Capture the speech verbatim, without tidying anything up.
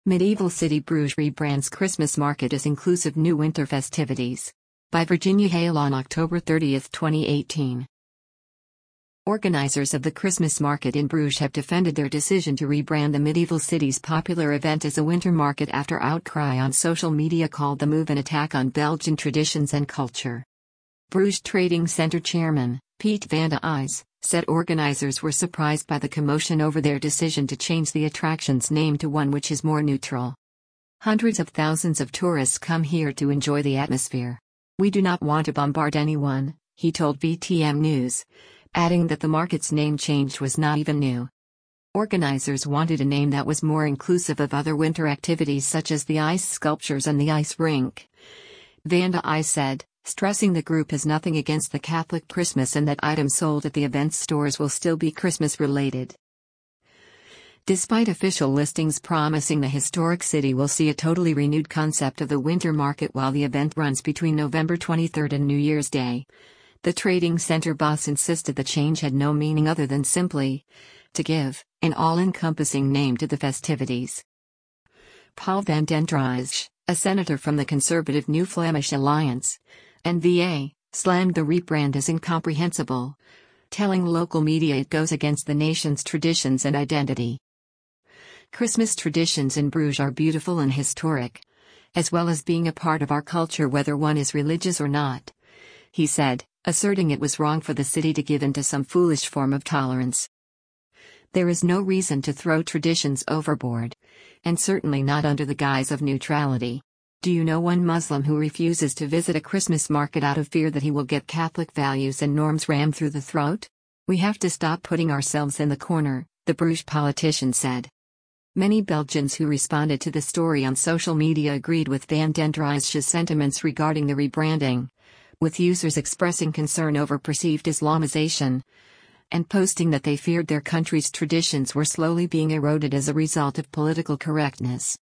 Medieval City Bruges rebrands Christmas market as inclusive new winter festivities. By Virginia Hale on October thirtieth, twenty eighteen. Organizers of the Christmas market in Bruges have defended their decision to rebrand the medieval city's popular event as a winter market after outcry on social media called the move an attack on Belgian traditions and culture. Bruges Trading Centre chairman, Piet van de Ys, said organizers were surprised by the commotion over their decision to change the attraction's name to one which is more neutral. Hundreds of thousands of tourists come here to enjoy the atmosphere. We do not want to bombard anyone, he told V T M News, adding that the market's name change was not even new. Organizers wanted a name that was more inclusive of other winter activities such as the ice sculptures and the ice rink. Van de Ys said, stressing the group has nothing against the Catholic Christmas and that items sold at the event's stores will still be Christmas-related. Despite official listings promising the historic city will see a totally renewed concept of the winter market while the event runs between November twenty-third and New Year's Day, the trading center boss insisted the change had no meaning other than simply to give an all-encompassing name to the festivities. Paul van den Dries, a senator from the conservative New Flemish Alliance, N V A, slammed the rebrand as incomprehensible, telling local media it goes against the nation's traditions and identity. Christmas traditions in Bruges are beautiful and historic, as well as being a part of our culture whether one is religious or not, he said, asserting it was wrong for the city to give in to some foolish form of tolerance. There is no reason to throw traditions overboard, and certainly not under the guise of neutrality. Do you know one Muslim who refuses to visit a Christmas market out of fear that he will get Catholic values and norms rammed through the throat? We have to stop putting ourselves in the corner, the Bruges politician said. Many Belgians who responded to the story on social media agreed with Van den Dries's sentiments regarding the rebranding, with users expressing concern over perceived Islamization and posting that they feared their country's traditions were slowly being eroded as a result of political correctness.